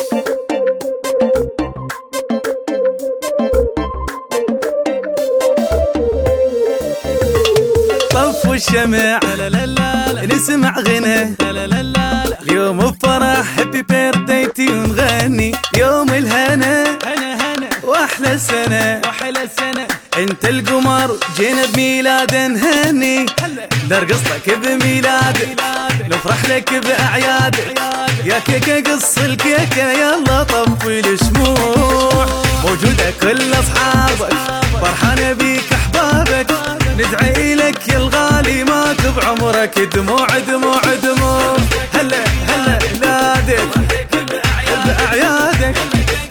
طفوا الشمع نسمع غنى اليوم بفرح هابي بيرثداي ونغني يوم الهنا واحلى سنة انت القمر جينا بميلاد نهني نرقص لك بميلادك نفرح لك باعيادك يا كيكة قص الكيكة يلا طفي الشموع موجودة كل اصحابك فرحانة بيك احبابك ندعي لك يا الغالي ماك بعمرك دموع دموع دموع هلا هلا ميلادك باعيادك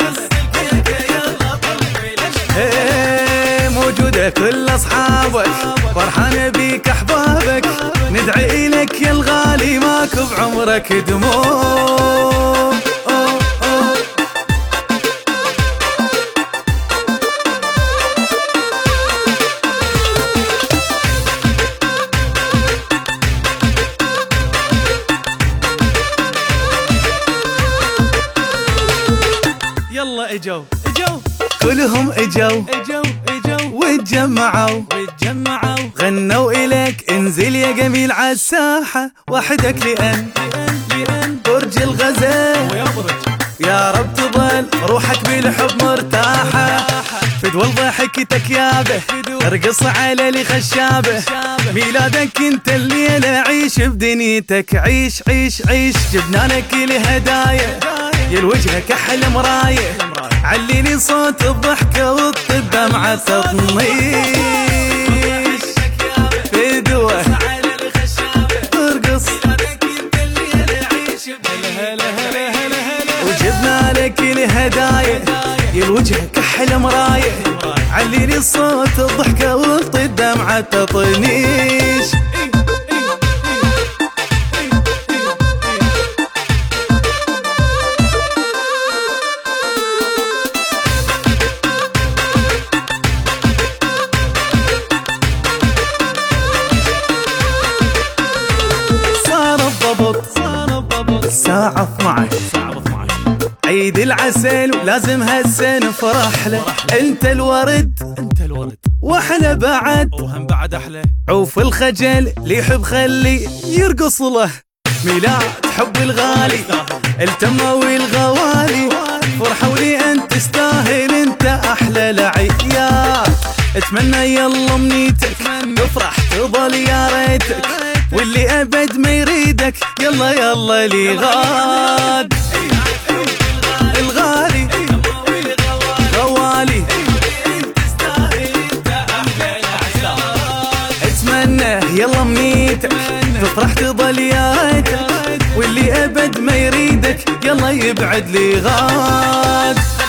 موجودة كل اصحابك فرحانة بيك احبابك ندعي لك يا الغالي ماك بعمرك دموع يلا اجوا كلهم اجوا واتجمعوا غنوا اليك انزل يا جميل عالساحة وحدك لأن برج الغزال يا رب تظل روحك بالحب مرتاحة فدوى ضحكتك يابه ارقص على لي خشابه ميلادك انت الليلة عيش بدنيتك عيش عيش عيش جبنا لك الهدايا يا الوجه كحل مرايه عليني صوت الضحكة والدمعة تطنيش فدوة ترقص وجبنا لك الهدايا يا الوجه كحل مرايه عليني صوت الضحكة والدمعة تطنيش الساعة 12 عيد العسل ولازم هسه نفرح له انت الورد واحلى بعد وهم بعد احلى عوف الخجل اللي يحب خلي يرقص له ميلاد حب الغالي التمة والغوالي فرحة ولي انت تستاهل انت احلى العياد اتمنى يلا منيتك تفرح تظل يا ريتك واللي ابد ما يريدك يلا يلا لي غاد الغالي غوالي اتمنى يلا منيتك تفرح تظل يا ريتك واللي ابد ما يريدك يلا يبعد لي غاد